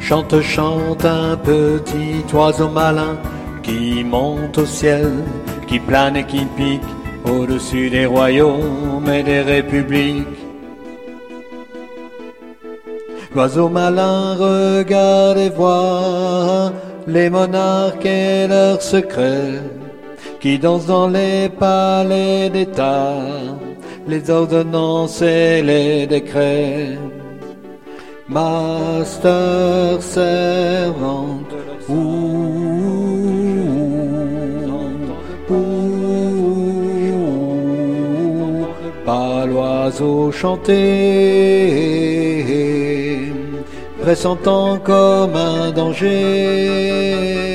Chante, chante un petit oiseau malin qui monte au ciel, qui plane et qui pique au-dessus des royaumes et des républiques. L'oiseau malin regarde et voit les monarques et leurs secrets, qui dansent dans les palais d'État, les ordonnances et les décrets. Master, servante, par l'oiseau chanter, pressentant comme un danger.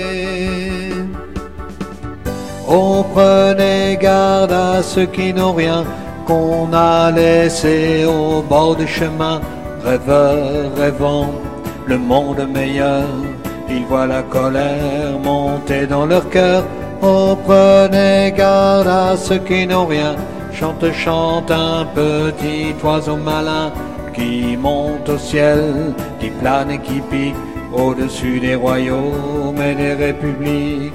On prenait garde à ceux qui n'ont rien, qu'on a laissé au bord du chemin. Rêveurs, rêvant le monde meilleur, ils voient la colère monter dans leur cœur. Oh, prenez garde à ceux qui n'ont rien. Chante, chante un petit oiseau malin qui monte au ciel, qui plane et qui pique au-dessus des royaumes et des républiques.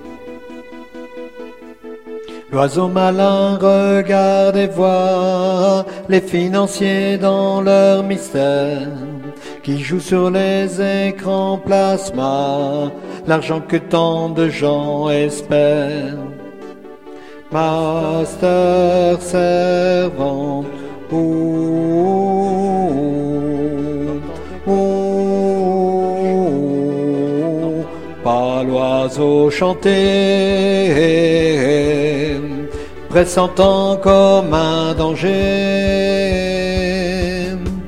L'oiseau malin regarde et voit les financiers dans leur mystère, qui jouent sur les écrans plasma l'argent que tant de gens espèrent. Master, servante, par l'oiseau chanter, pressentant comme un danger.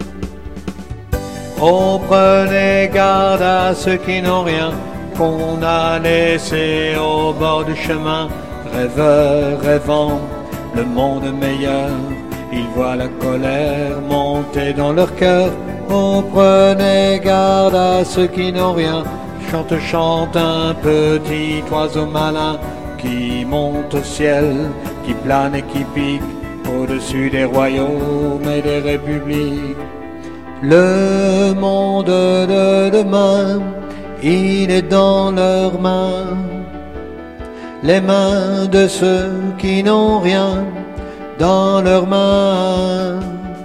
On prenait garde à ceux qui n'ont rien, qu'on a laissé au bord du chemin. Rêveurs, rêvant le monde meilleur, ils voient la colère monter dans leur cœur. On prenait garde à ceux qui n'ont rien. Chante, chante un petit oiseau malin qui monte au ciel, qui plane et qui pique au-dessus des royaumes et des républiques. Le monde de demain, il est dans leurs mains, les mains de ceux qui n'ont rien dans leurs mains.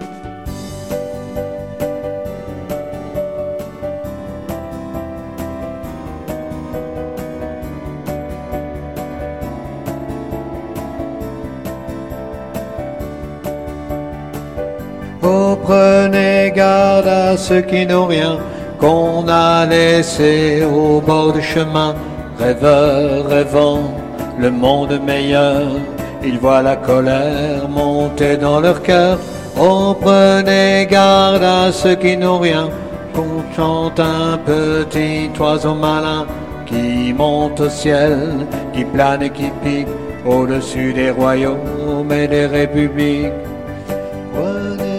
Oh, prenez garde à ceux qui n'ont rien, qu'on a laissé au bord du chemin. Rêveurs, rêvant le monde meilleur, ils voient la colère monter dans leur cœur. Oh, prenez garde à ceux qui n'ont rien, qu'on chante un petit oiseau malin qui monte au ciel, qui plane et qui pique au-dessus des royaumes et des républiques. Prenez